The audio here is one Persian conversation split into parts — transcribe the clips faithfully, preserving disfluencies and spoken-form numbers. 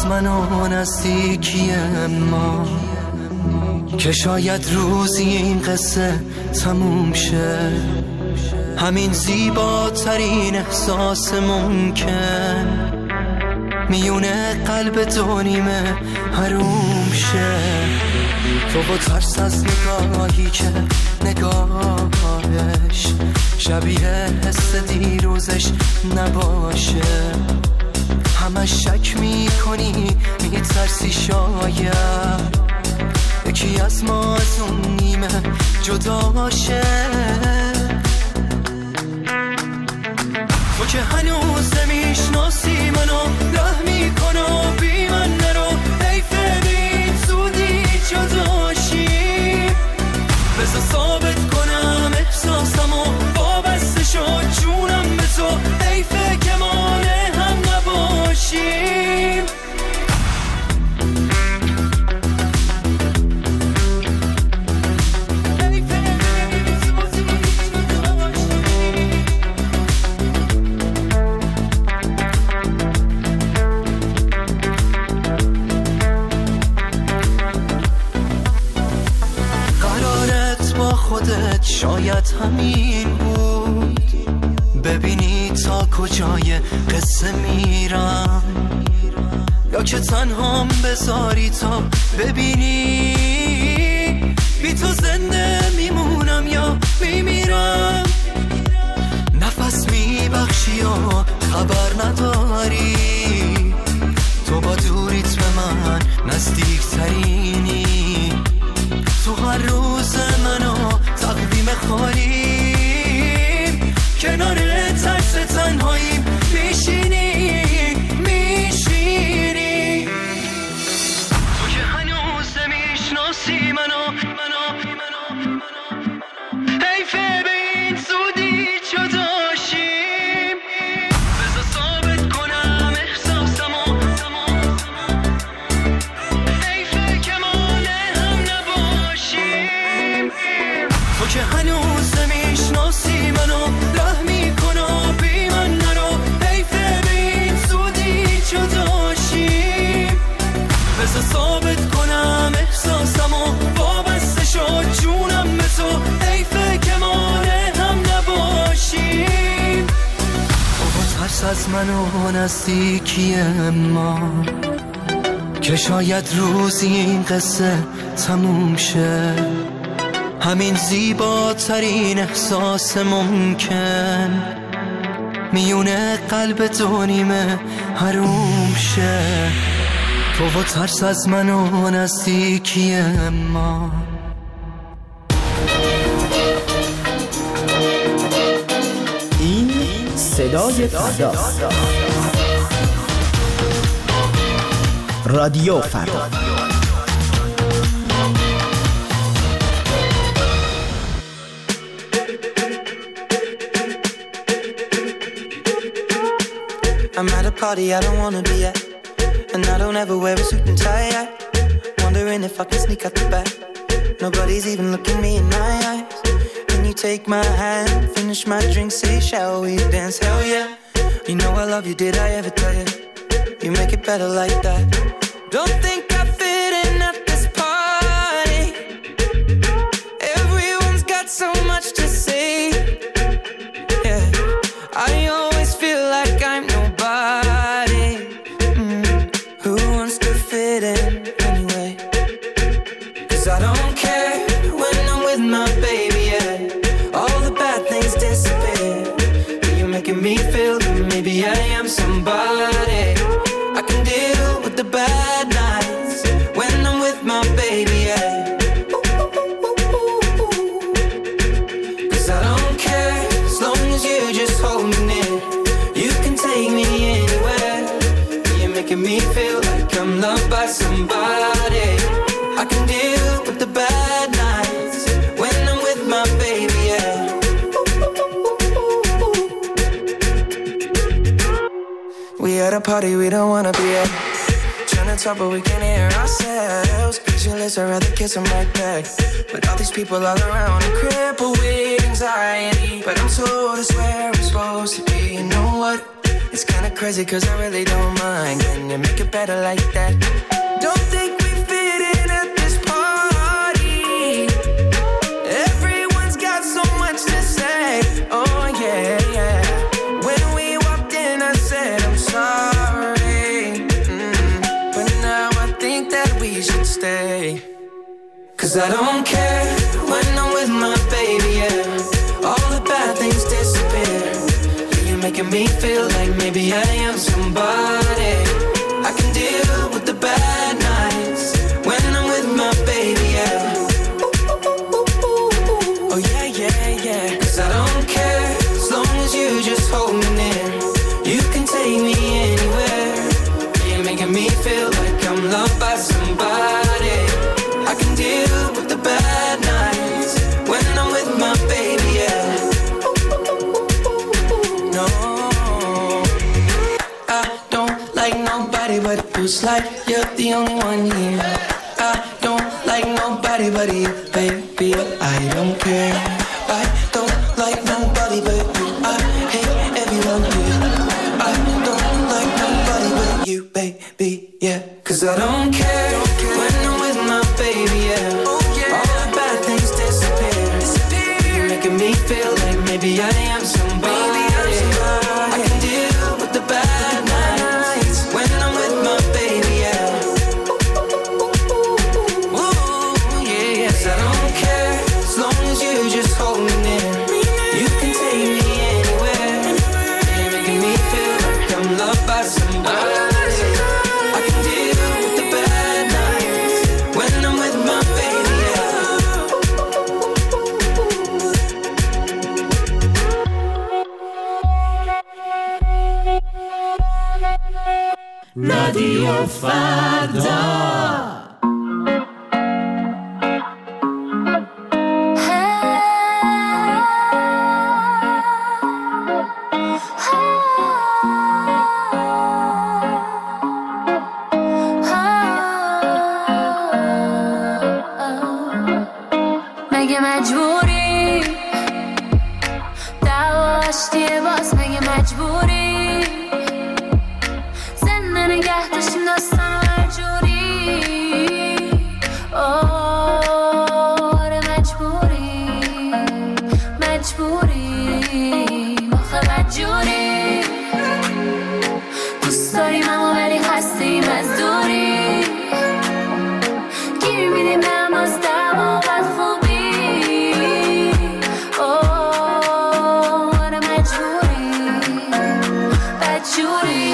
من و نزدیکی ما، که شاید روزی این قصه تموم شه. همین زیباترین احساس ممکن میونه قلب دو نیمه حروم شه. تو با ترس از نگاهی که نگاهش شبیه حس دیروزش نباشه، همش شک میکنی میترسی شاید یکی از ما از اون نیمه جدا شه. تو که هنوز نمیشناسی منو، ره میکنو بی من نرو، حیفه بین زودی جداشیم. بذار ثابت کنم احساسمو، وابسته شد جونم به تو، حیفه که مانع هم نباشیم. خودت شاید همین بود، ببینی تا کجای قصه میرم، یا که تنهام بذاری تا ببینی بی تو زنده میمونم یا میمیرم. نفس میبخشی و خبر نداری، تو با دوریت به من نزدیک ترینی. تو هر روز منو تقویم خالیم، کنار ترس تنهاییم میشینی میشینی. تو که هنوز نمیشناسی منو، حیفه به این زودی جداشیم. بذار ثابت کنم احساسمو، حیفه که مانع هم نباشیم. تو که هنوز نمیشناسی منو، ره میکنو بی من نرو، حیفه به این زودی جداشیم. بذار ثابت کنم احساسمو، وابسته شد جونم به تو، حیفه که مانع هم نباشیم. تو با ترس از من و نزدیکی ما، که شاید روزی این قصه تموم شه. همین زیباترین احساس ممکن میونه قلب دو نیمه حروم شه. تو با ترس از من و نزدیکی ما. این صدای فرداست. رادیو فردا. I'm at a party I don't wanna be at, and I don't ever wear a suit and tie yet. Wondering if I can sneak out the back. Nobody's even looking me in my eyes. Can you take my hand, finish my drink, say shall we dance? Hell yeah. You know I love you, did I ever tell you? You make it better like that. Don't think I fit in at this party. Everyone's got so much to say. Yeah, I always feel like I'm nobody. Mm. Who wants to fit in anyway? 'Cause I don't care when I'm with my baby, yeah. All the bad things disappear. You're making me feel that maybe I am somebody. I can deal with the bad nights when I'm with my baby, yeah. 'Cause I don't care as long as you just hold me near. You can take me anywhere. You're making me feel like I'm loved by somebody. I can deal with the bad nights when I'm with my baby, yeah. We at a party we don't wanna be at. Trying to talk but we can't hear ourselves. Pictureless, I'd rather kiss them right back. But all these people all around are crippled with anxiety. But I'm told it's where I'm supposed to be. You know what? It's kinda crazy cause I really don't mind. Can you make it better like that? Don't think we fit in at this party. Everyone's got so much to say. Oh yeah, yeah. When we walked in I said I'm sorry, mm. But now I think that we should stay. Cause I don't care when I'm with my baby, yeah. All the bad things disappear. You're making me feel like maybe I am somebody. I can deal with the bad nights when I'm with my baby, yeah. Oh yeah, yeah, yeah. Cause I don't care as long as you just hold me near. You can take me anywhere. You're making me feel like I'm loved by somebody. I can deal with the bad nights when I'm with my baby, yeah. No, I don't like nobody but it feels like you're the only one here. I don't like nobody but you, baby, I don't care. I don't like nobody but you, I hate everyone here. I don't like nobody but you, baby, yeah. Cause I don't care when I'm with my baby, yeah. All the bad things disappear. You're making me feel like maybe I am somebody. I can deal with the bad nights when I'm with my baby, yeah. Ooh, yeah, yes, I don't care as long as you just hold me near. You can take me anywhere. You're making me feel like I'm loved by somebody. I can deal with the bad nights when I'm with my baby, yeah. رادیو فردا مگه مجبوری دعواشتی باز؟ مگه مجبوری زنده نگه داشتیم داستان و هر جوری؟ آره مجبوری مجبوری آخه بدجوری دوست داریم اما ولی هستیم از دوری گیر میدیم هم از دم و بد خوبی. آره مجبوری بدجوری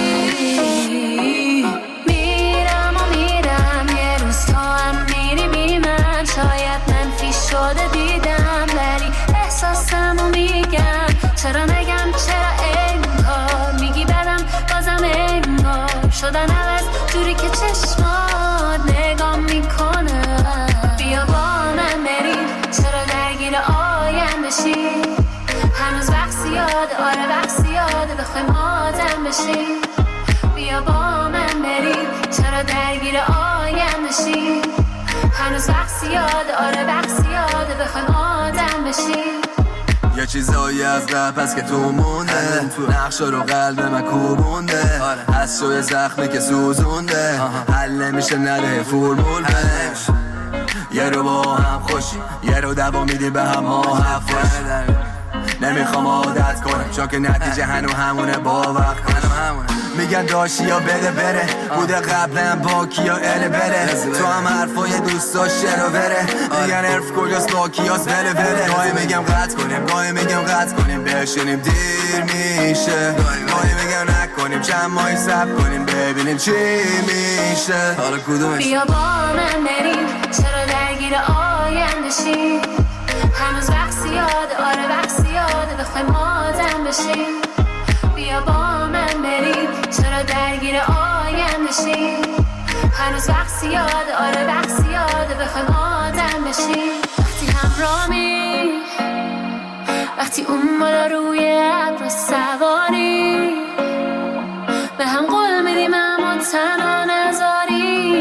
میرم و میرم یه روز تا هم میری بی من. شاید منفی شده دیدم ولی احساسم و میگم. چرا نگم چرا انگار میگی بدم بازم انگار شدن عوض جوری که چشمات نگاه میکنه. بیا با من بریم چرا درگیر آیندشی؟ هنوز وقت زیاده آره وقت زیاده بخوایم آدم بشیم. بیا با من بریم چرا درگیر آیندشی؟ هنوز وقت زیاده آره وقت زیاده بخوایم آدم بشیم. یه چیزایی از قبل هست که تو مونده، نقشا رو قلب من کوبونده، از شوی زخمی که سوزونده، حل نمیشه نده فرمول بهش. یه رو با هم خوشی یه رو دوا میدی به هم ها حفش. نمیخوام عادت کنم چون که نتیجه هنو همونه با وقت کنم. میگن داشتی یا بده بره بوده قبلا با کیا اله بره. تو هم حرفای دوستا شرو بره میگن عرف کجاست با کیاس بله بله. گاهی میگم قطع کنیم گاهی میگم قطع کنیم بشینیم دیر میشه. گاهی میگم نکنیم چند ماهی صبر کنیم ببینیم چی میشه. حالا کدومش؟ بیا با من بریم چرا درگیر آیندشی؟ هنوز وقت زیاده آره وقت زیاده بخوایم آدم بشیم. بیا با من بریم چرا درگیر آیندشی؟ هنوز وقت زیاده آره وقت زیاده بخوایم آدم بشیم. وقتی همراهی وقتی اون بالا روی ابر سواری به هم قول میدیم اما تنها نذاری.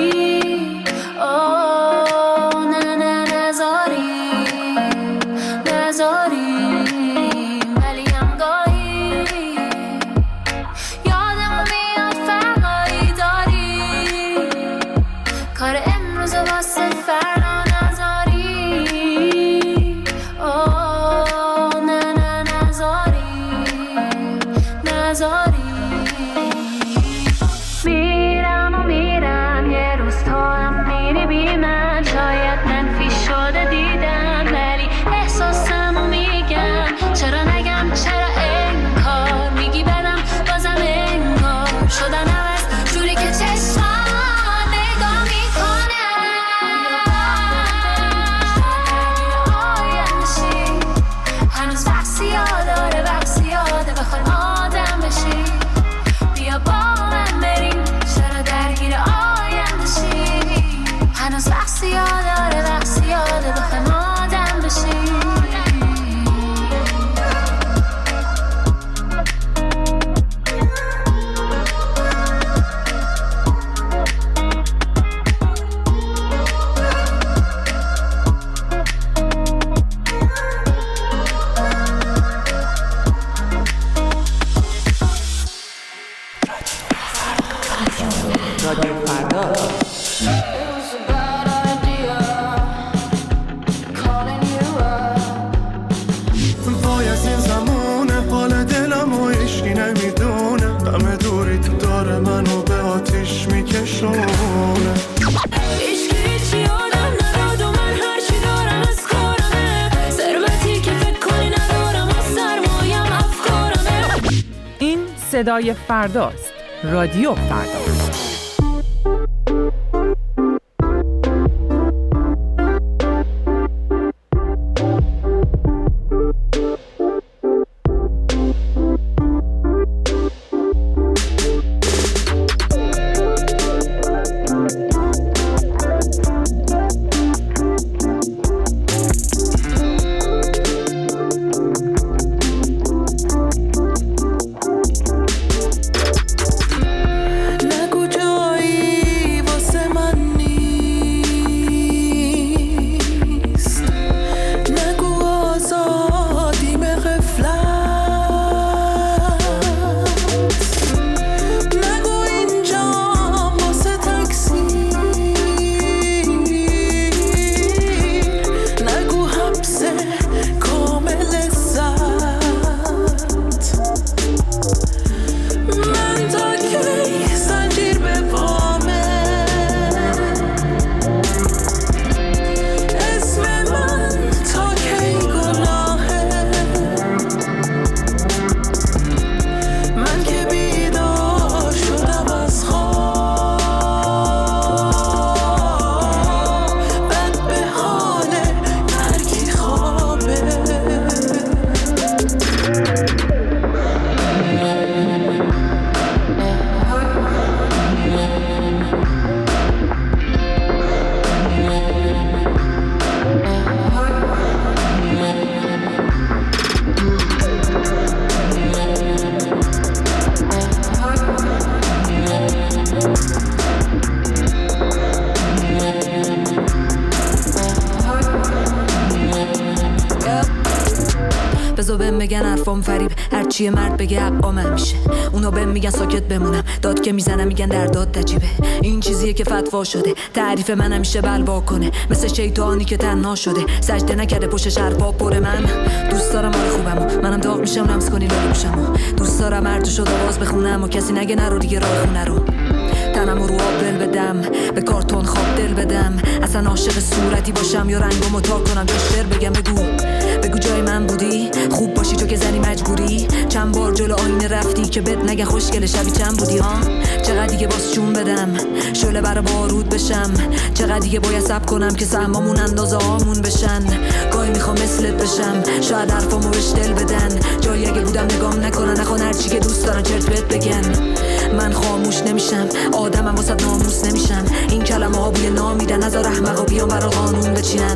آه نه نه نذاری نذاری. ولی هم گاهی نشونه. هیچ هیچی آدم نداد و من هرچی دارم از کارمه. ثروتی که فکر کنی ندارم و سرمایم افکارمه. این صدای فرداست. رادیو فردا. بزو بهم میگن حرفام فریب، هرچی مرد بگه حقام همیشه. اونا بهم میگن ساکت بمونم، داد که میزنم میگن در داد نجیبه. این چیزیه که فتوا شده، تعریف من همیشه بلوا کنه. مثل شیطانی که تنها شده، سجده نکرده پشتش حرفا پره. من دوست دارم حال خوبمو، منم داغ میشم لمس کنی لالو پوشمو. دوست دارم هر شد آواز بخونم و کسی نگه نرو دیگه راه خونه رو. تنمو رو آب دل بدم، به کارتون خواب دل بدم. اصلا عاشق صورتی باشم یا رنگمو تا کنم که شعر بگم. بگو بگو جای من بودی، خوب باشی تو که زنی مجبوری. چند بار جلو آینه رفتی که بد نگه خوشگل شبی چند بودی ها. چقدر دیگه باز جون بدم، شعله برا بارود بشم. چقدر دیگه باید صبر کنم که سهمامون اندازه هامون بشن. گاهی میخوام مثلت بشم، شاید حرفامو بهش دل بدن. جایی اگه بودم نگام نکنن، نخوان هرچی که دوست دارن چرت بهت بگن. من خاموش نمیشم، آدمم واسه ناموس نمیشم. این کلمه ها بوی نامیدن، نذار احمقا بیان برا قانون بچینن.